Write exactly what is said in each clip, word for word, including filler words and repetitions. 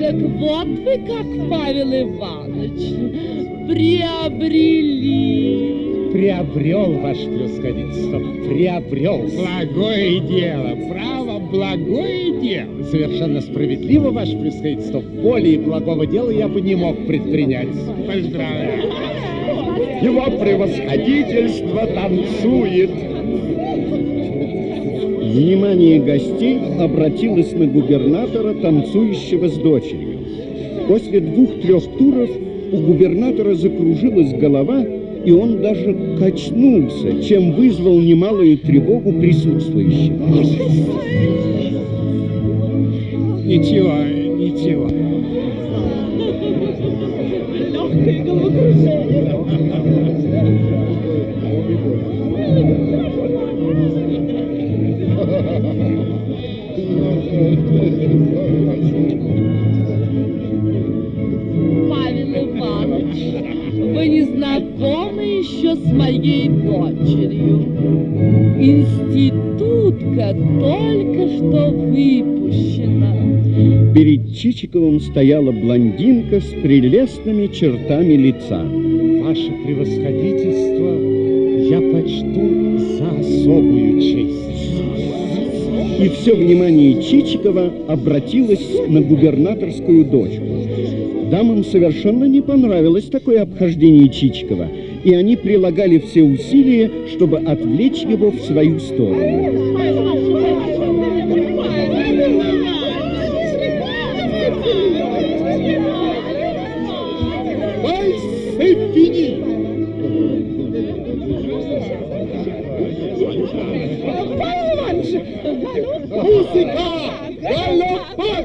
Так вот вы как, Павел Иванович, приобрели. Приобрел, ваше превосходительство, приобрел. Благое дело, право, благое дело. Совершенно справедливо, ваше превосходительство. Более благого дела я бы не мог предпринять. Поздравляю. Его превосходительство танцует. Внимание гостей обратилось на губернатора, танцующего с дочерью. После двух-трех туров у губернатора закружилась голова, и он даже качнулся, чем вызвал немалую тревогу присутствующих. Ничего, ничего. Легкое головокружение. Павел Иванович, вы не знакомы еще с моей дочерью. Институтка только что выпущена. Перед Чичиковым стояла блондинка с прелестными чертами лица. Ваше превосходительство, я почту за особую честь. И все внимание Чичикова обратилось на губернаторскую дочку. Дамам совершенно не понравилось такое обхождение Чичикова, и они прилагали все усилия, чтобы отвлечь его в свою сторону. Музыка! Галопак!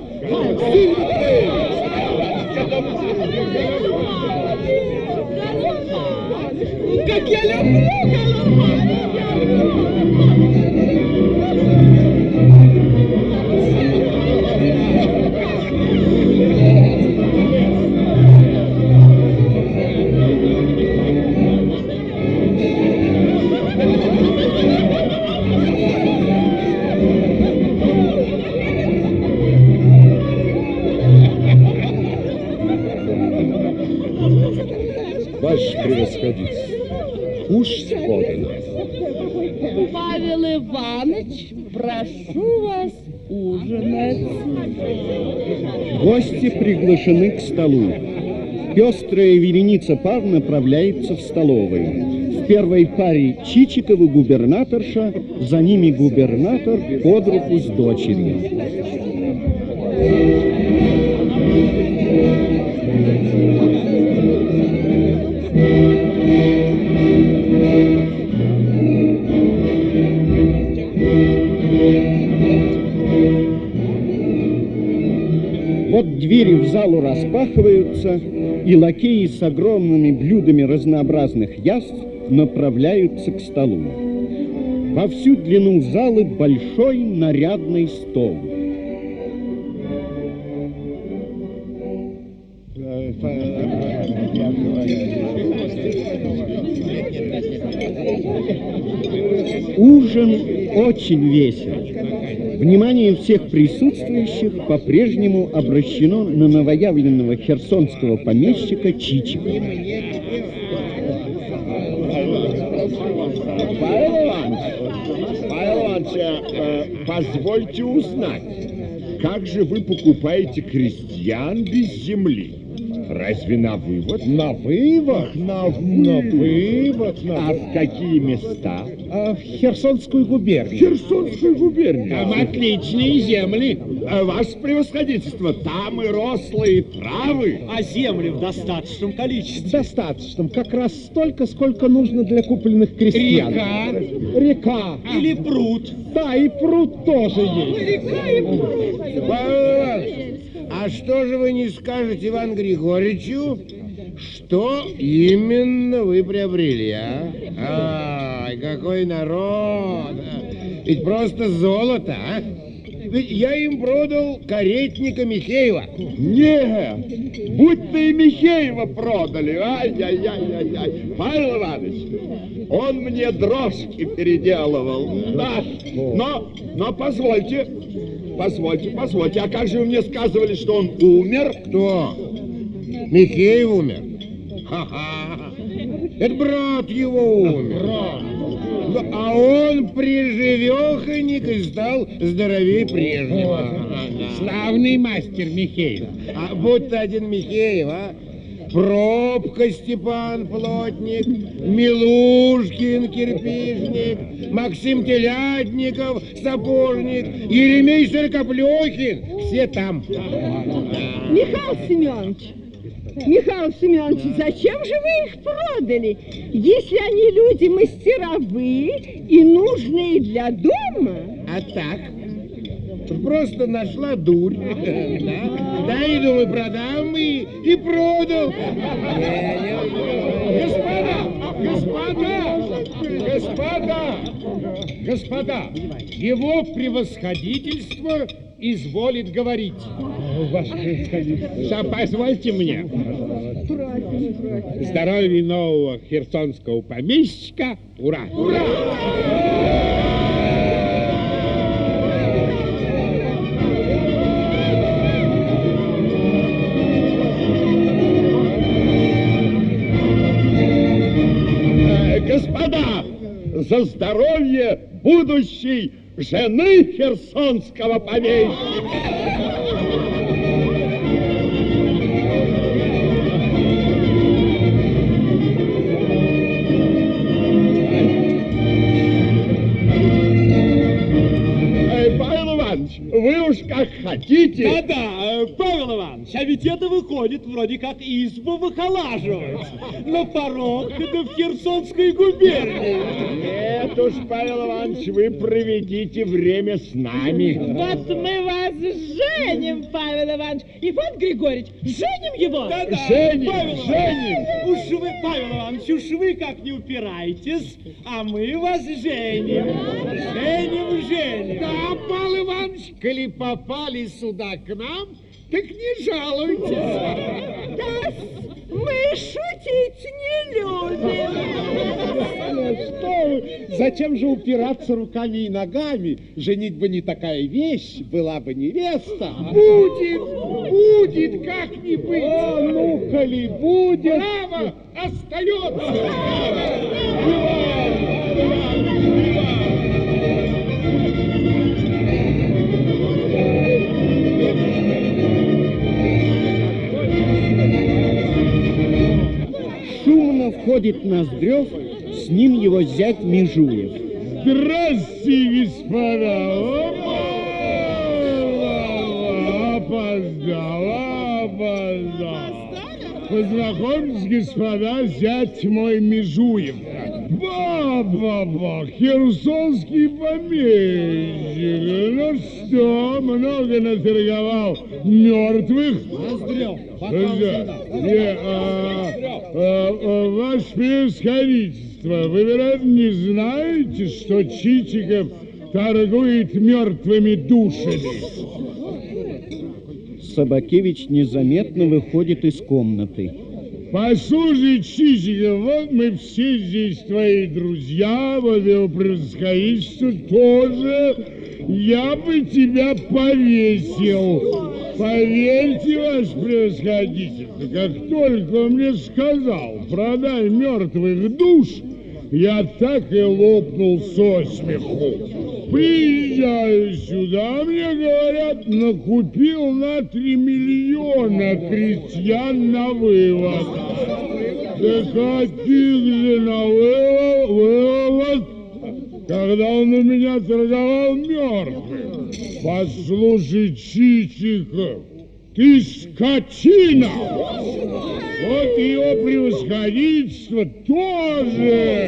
Как я люблю Ваше превосходительство, кушать подано. Павел Иванович, прошу вас ужинать. Гости приглашены к столу. Пестрая вереница пар направляется в столовую. В первой паре Чичиков и губернаторша, за ними губернатор под руку с дочерью. Вот двери в залу распахиваются, и лакеи с огромными блюдами разнообразных яств направляются к столу. Во всю длину залы большой нарядный стол. Ужин очень весел. Внимание всех присутствующих по-прежнему обращено на новоявленного херсонского помещика Чичикова. Павел Иванович, Павел Иванович, э, позвольте узнать, как же вы покупаете крестьян без земли? Разве на вывод? На вывод? На, на вывод. На... А в какие места? А в Херсонскую губернию. Херсонскую губернию. Там отличные земли. А, ваше превосходительство, там и рослые травы. А земли в достаточном В количестве. достаточном. Как раз столько, сколько нужно для купленных крестьян. Река. Река. Или пруд. Да, и пруд тоже есть. Павел Иванович, а что же вы не скажете Ивану Григорьевичу, что именно вы приобрели, а? Ай, какой народ! Ведь просто золото, а? Ведь я им продал каретника Михеева. Нет, будто и Михеева продали. Ай-яй-яй-яй-яй. Павел Иванович, он мне дрожки переделывал. Да, но, но позвольте, Позвольте, позвольте, а как же вы мне сказывали, что он умер? Кто? Михеев умер? Ха-ха! Это брат его умер. Ну, а он приживеханик и стал здоровее прежнего. Славный мастер Михеев. А будто один Михеев, а? Пробка Степан Плотник, Милушкин Кирпичник, Максим Телятников Сапожник, Еремей Сыркоплехин. Все там. Михаил Семенович, Михаил Семенович, зачем же вы их продали, если они люди мастеровые и нужные для дома? А так? Просто нашла дурь. Да, да и думаю, продам и, и продал. Господа! Господа! Господа! Господа! Его превосходительство изволит говорить. Ваше превосходительство. Позвольте мне. Здоровья нового херсонского помещика. Ура! Ура! Господа, за здоровье будущей жены херсонского помещика! Павел Иванович, вы уж как хотите. Да-да, Павел Иванович, а ведь это выходит вроде как избу выхолаживать на порог да в Херсонской губернии. Нет уж, Павел Иванович, вы проведите время с нами. Вот мы вас женим, Павел Иванович. Иван Григорьевич, женим его? Да-да, Женим, Павел женим. Иванович, уж вы, Павел Иванович, уж вы как не упираетесь, а мы вас женим. Женим, женим. Да, Павел Иванович, коли попали сюда к нам, так не жалуйтесь. Да, мы шутить не любим. Что вы? Зачем же упираться руками и ногами? Женитьба не такая вещь, была бы невеста. Будет, будет, как не быть. А ну, коли будет. Право остается. Шумно входит Ноздрев, с ним его зять Межуев. Здравствуйте, господа! Опоздал, опоздал. Познакомьтесь, господа, зять мой Межуев. Ба-ба-ба, херсонский помещик. Ну что, много наторговал мертвых? Ноздрев, Не, а, а, а, ваше превосходительство, вы, вероятно, не знаете, что Чичиков торгует мертвыми душами? Собакевич незаметно выходит из комнаты. Послушай, Чичиков, вот мы все здесь твои друзья, вот его превосходительство тоже. Я бы тебя повесил. Поверьте, ваше превосходительство, как только он мне сказал, продай мертвых душ, я так и лопнул со смеху. Приезжаю сюда, мне говорят, накупил на три миллиона крестьян на вывод. Да каких же на вывод, вывод, когда он у меня торговал мертвым? Послушай, Чичиков, ты скотина! Вот его превосходительство тоже!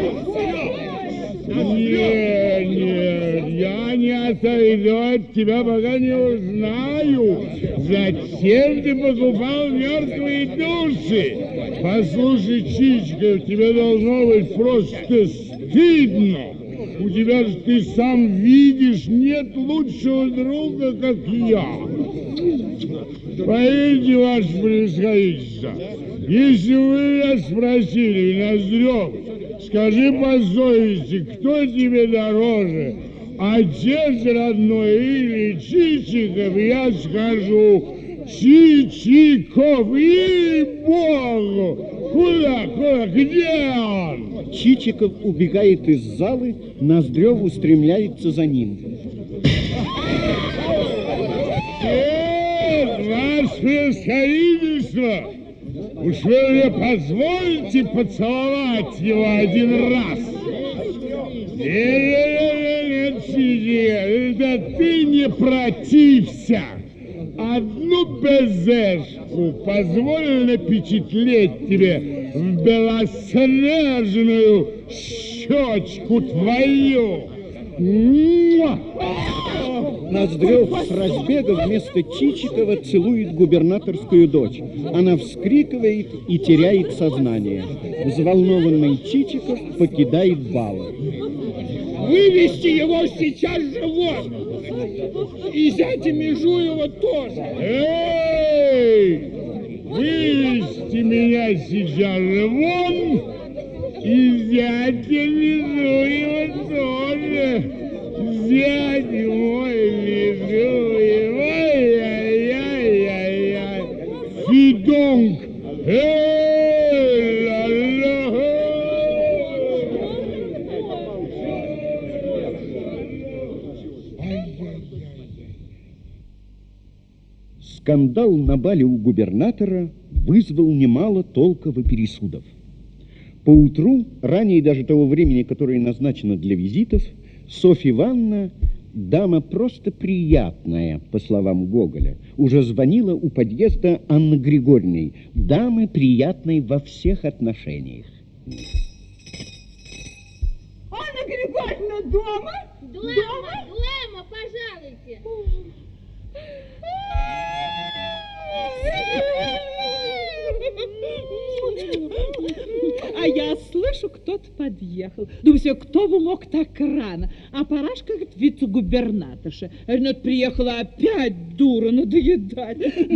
Нет, нет, я не отойду от тебя, пока не узнаю, зачем ты покупал мертвые души. Послушай, Чичиков, тебе должно быть просто стыдно. У тебя же, ты сам видишь, нет лучшего друга, как я. Поверьте, ваше превосходительство, если вы меня спросили, Ноздрев, скажи по совести, кто тебе дороже, отец родной или Чичиков, я скажу Чичиков, ей-богу! Куда, куда, где он? Чичиков убегает из залы, Ноздрев устремляется за ним. Нет, ваше превосходительство, уж вы мне позвольте поцеловать его один раз. Нет, Чичиков, да ты не протився. Одну безешку позволь напечатлеть тебе в белоснежную щечку твою. Муа! Ноздрев с разбега вместо Чичикова целует губернаторскую дочь. Она вскрикивает и теряет сознание. Взволнованный Чичиков покидает бал. Вывести его сейчас же вон! И зятя Межуева тоже! Эй! Вывести меня сейчас же вон! И зятя Межуева тоже! Зять мой Межуев! Ай-яй-яй-яй! Фидонг! Эй! Ла-ла! Скандал на бале у губернатора вызвал немало толков и пересудов. Поутру, ранее даже того времени, которое назначено для визитов, Софья Ивановна, дама просто приятная, по словам Гоголя, уже звонила у подъезда Анны Григорьевны, дамы приятной во всех отношениях. Анна Григорьевна дома? Глэма, Глэма, пожалуйте. А я слышу, кто-то подъехал. Думаю, себе, кто бы мог так рано? А Парашка говорит, вице-губернаторша. Говорит, приехала опять дура надоедать.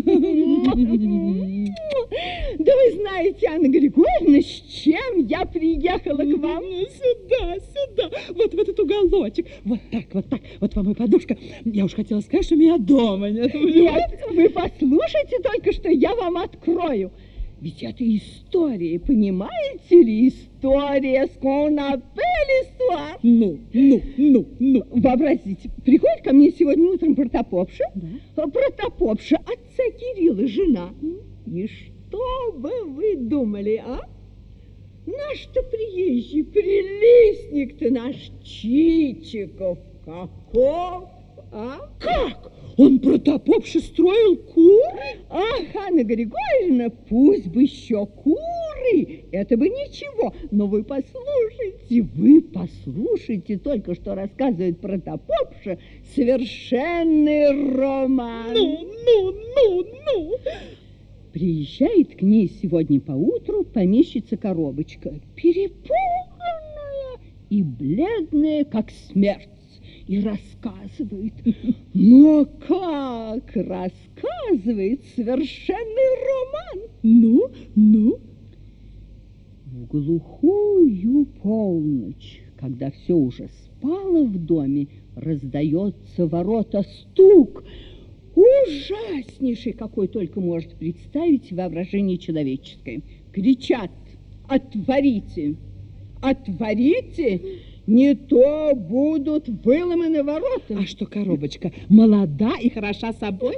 Да вы знаете, Анна Григорьевна, с чем я приехала к вам? Ну, сюда, сюда, вот в этот уголочек. Вот так, вот так, вот вам и подушка. Я уж хотела сказать, что меня дома нет. Нет, вы послушайте только, что я вам открою. Ведь это история, понимаете ли? История с конапелиства. Ну, ну, ну, ну. Вообразите, приходит ко мне сегодня утром протопопша, Да. протопопша отца Кирилла, жена. И что бы вы думали, а? Наш-то приезжий прилистник-то наш Чичиков каков, а? Как? Он протопопше строил кур? Ах, Анна Григорьевна, пусть бы еще куры, это бы ничего, но вы послушайте, вы послушайте только, что рассказывает протопопша, совершенный роман. Ну, ну, ну, ну. Приезжает к ней сегодня поутру помещица-коробочка, перепуганная и бледная, как смерть. И рассказывает. Но как рассказывает совершенный роман. Ну, ну. В глухую полночь, когда все уже спало в доме, раздается ворота стук. Ужаснейший, какой только может представить воображение человеческое. Кричат: отворите, отворите! Не то будут выломаны ворота. А что коробочка молода и хороша собой?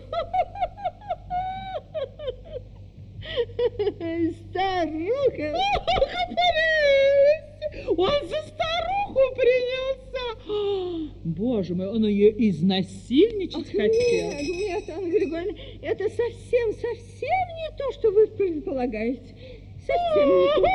Старуха. Он за старуху принялся. Боже мой, он ее изнасильничать хотел. Нет, нет, Анна Григорьевна, это совсем, совсем не то, что вы предполагаете. Совсем не то.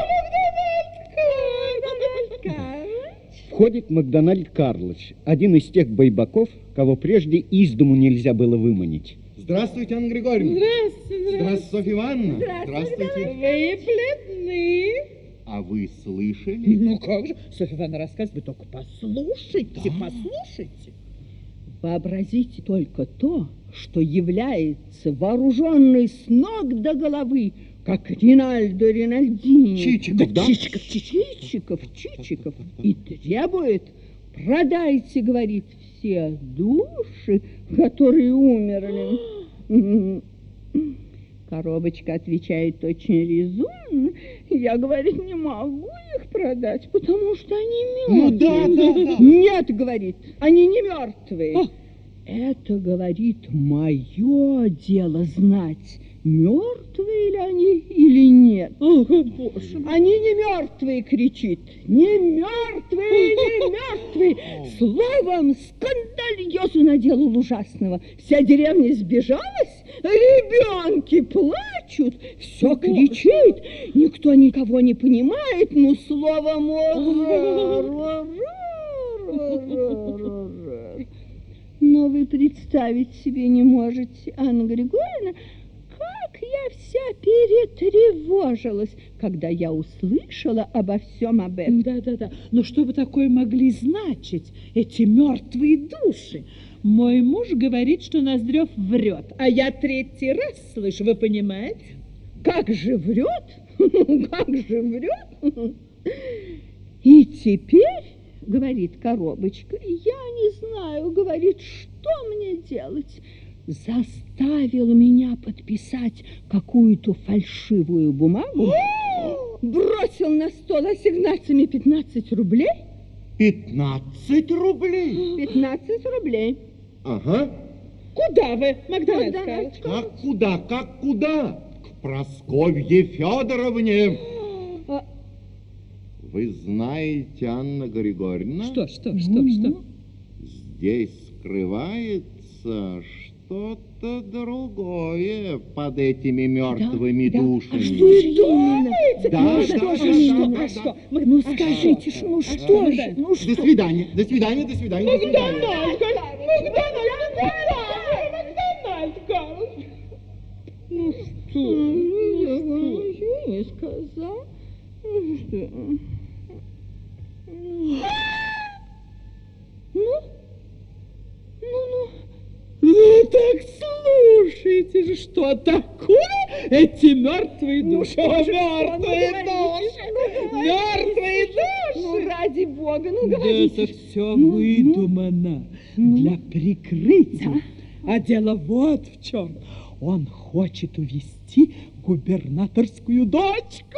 Входит Макдональд Карлович, один из тех байбаков, кого прежде из дому нельзя было выманить. Здравствуйте, Анна Григорьевна. Здравствуйте. Здравствуйте, Софья Ивановна. Здравствуйте. Вы бледны. А вы слышали? Ну как же, Софья Ивановна рассказывает, вы только послушайте, послушайте. Вообразите только то, что является вооруженный с ног до головы, как Ринальдо Ринальдини. Чичиков, да? Чичиков, Чичиков, Чичиков. И требует, продайте, говорит, все души, которые умерли. Коробочка отвечает очень резонно. Я, говорит, не могу их продать, потому что они мертвые. Ну да, да, да. Нет, говорит, они не мертвые. А. Это, говорит, мое дело знать, мертвые ли они или нет. О, Боже. Они не мертвые, кричит. Не мертвые, не мертвые. Словом, скандальозу наделал ужасного. Вся деревня сбежалась, ребенки плачут, все кричит. Никто никого не понимает, ну, словом... Но вы представить себе не можете, Анна Григорьевна, как я вся перетревожилась, когда я услышала обо всем об этом. Да-да-да, но что бы такое могли значить эти мертвые души? Мой муж говорит, что Ноздрев врет, а я третий раз слышу, вы понимаете? Как же врет? Как же врет? И теперь... Говорит Коробочка, я не знаю, говорит, что мне делать. Заставил меня подписать какую-то фальшивую бумагу, бросил на стол ассигнациями пятнадцать рублей. Пятнадцать рублей? Пятнадцать рублей. Ага. Куда вы, Макдональд Карлович? Как куда, как куда? К Прасковье Федоровне. А... Вы знаете, Анна Григорьевна? Что, что, что, что? Здесь скрывается что-то другое под этими мертвыми да, душами. Да. А что вы думаете? Да, ну, да, что да, же да, именно? да, А что? да. Ну, скажите, что, ну, что же? Ну, До что? свидания, до свидания, до свидания. До свидания. Макдональд Карлович! Ну что? Ну, я не сказал. Ну, что? Ну? Ну, ну. Ну так слушайте же, что такое эти мертвые души? Ну, О, что мертвые же, души! Мертвые души! Ну, ради бога, ну, Да говорите. это все выдумано для прикрытия. А дело вот в чем. Он хочет увести губернаторскую дочку.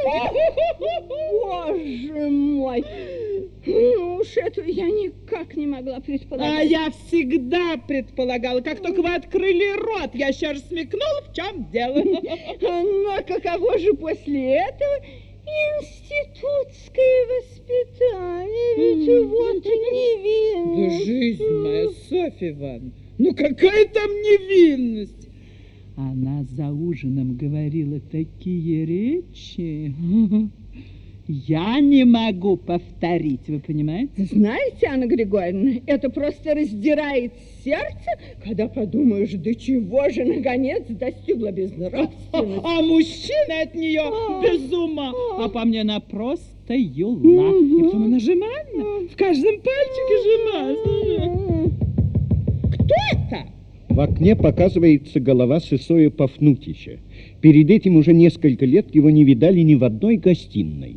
Боже мой! Ну уж это я никак не могла предполагать. А я всегда предполагала, как только вы открыли рот, я еще раз смекнула, в чем дело. Но каково же после этого институтское воспитание? Ведь вот невинность. Да жизнь моя, Софья Ивановна, ну какая там невинность? Она за ужином говорила такие речи. Я не могу повторить, вы понимаете? Знаете, Анна Григорьевна, это просто раздирает сердце, когда подумаешь, до чего же, наконец, достигла безнравственность. А, а мужчина от нее без ума. А по мне она просто юла. И потом она жеманна. В каждом пальчике жеманна. Кто это? В окне показывается голова Сысоя Пафнутича. Перед этим уже несколько лет его не видали ни в одной гостиной.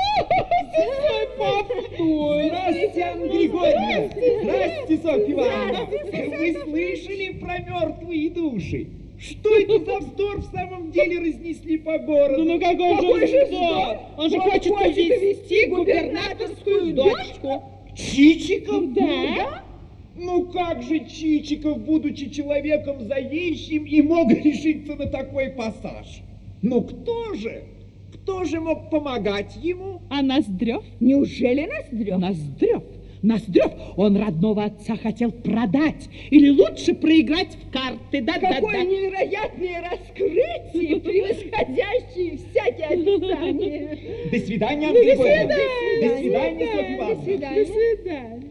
Здравствуйте, Анна Григорьевна! Здравствуйте, Софья Ивановна! Вы слышали про мертвые души? Что это за вздор в самом деле разнесли по городу? Ну, ну какой, Какой же же вздор? вздор? Он же Он хочет хочет увести губернаторскую дочку. Чичиков? Да? Ну как же Чичиков, будучи человеком заезжим, и мог решиться на такой пассаж? Ну кто же? Кто же мог помогать ему? А Ноздрев? Неужели Ноздрев? Ноздрев? Ноздрев? Он родного отца хотел продать или лучше проиграть в карты. Да, Какое да, да. невероятное раскрытие, превосходящее всякие описания. До свидания, Анна Григорьевна. До свидания. До свидания, Софья Ивановна. До свидания. До свидания.